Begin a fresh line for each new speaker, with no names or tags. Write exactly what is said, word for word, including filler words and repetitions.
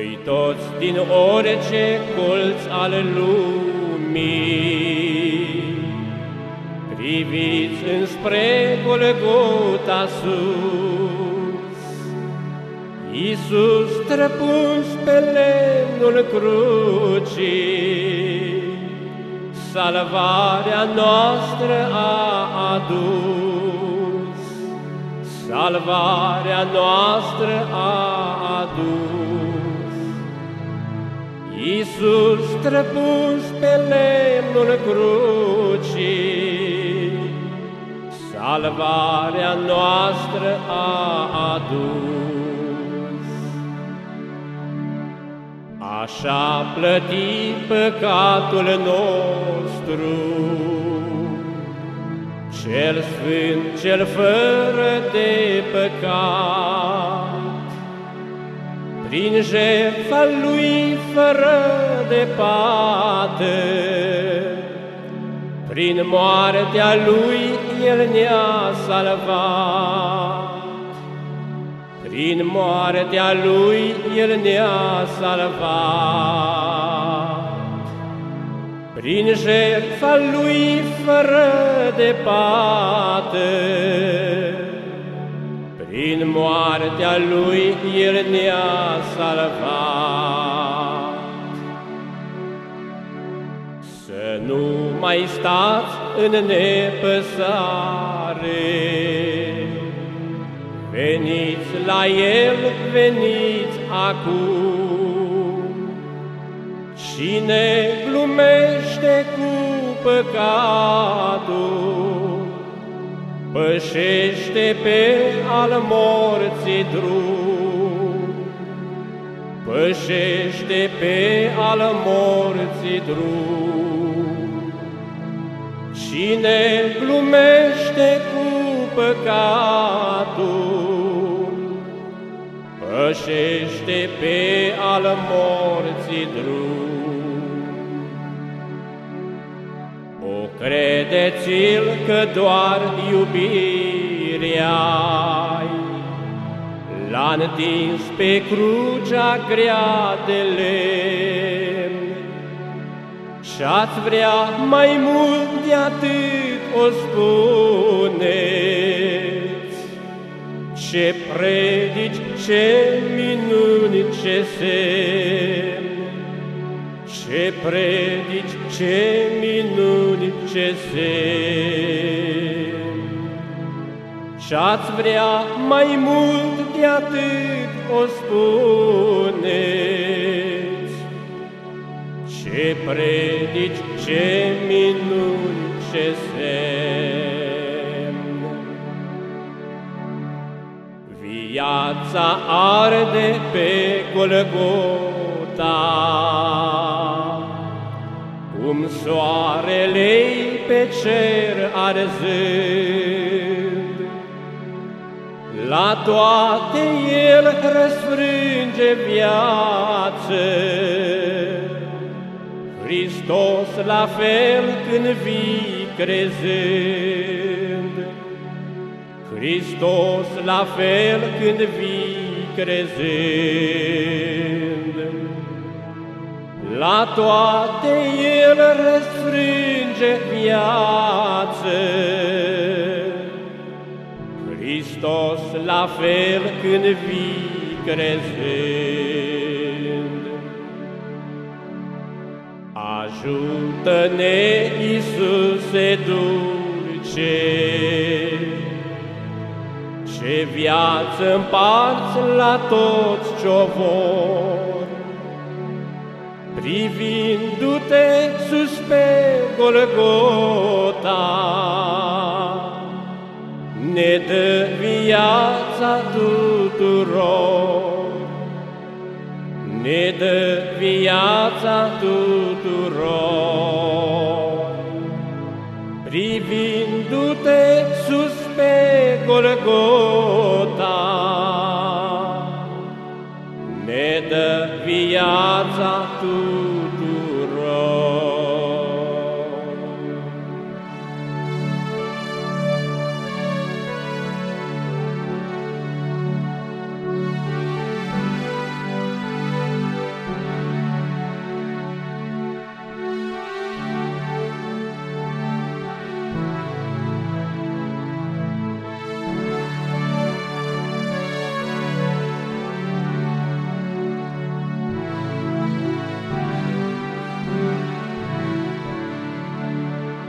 Voi toți din orice colț al lumii, priviți înspre Golgota sus, Iisus străpuns pe lemnul crucii, salvarea noastră a adus, salvarea noastră a adus. Iisus străpuns pe lemnul crucii, salvarea noastră a adus. Așa plăti păcatul nostru, cel sfânt, cel fără de păcat, prin jertfa Lui fără de pată, prin moartea Lui El ne-a salvat. Prin moartea Lui El ne-a salvat. Prin jertfa Lui fără de pată, prin moartea Lui El ne-a salvat. Să nu mai stați în nepăsare, veniți la El, veniți acum. Cine glumește cu păcatul, pășește pe al morții drum, pășește pe al morții drum. Cine glumește cu păcatul, pășește pe al morții drum. O credeți-l că doar iubirea-i l-a întins pe crucea grea de lemn, și-ați vrea mai mult de atât o spuneți. Ce predici, ce minuni, ce semn, ce predici, ce minuni, ce semn. Și-ați vrea mai mult de atât o spuneți. Ce predici, ce minuni, ce semn. Viața arde pe Golgota, cum soarele-i pe cer arzând. La toate El răsfrânge viață, Hristos la fel când vii crezând. Hristos la fel când vii crezând. La toate El răsfrânge viață, Hristos la fel când vii crezând. Ajută-ne, Iisuse dulce, ce viață împarți la toți ce-o vor, privindu-te sus pe Golgota, ne dă viața tuturor, ne dă viața tuturor.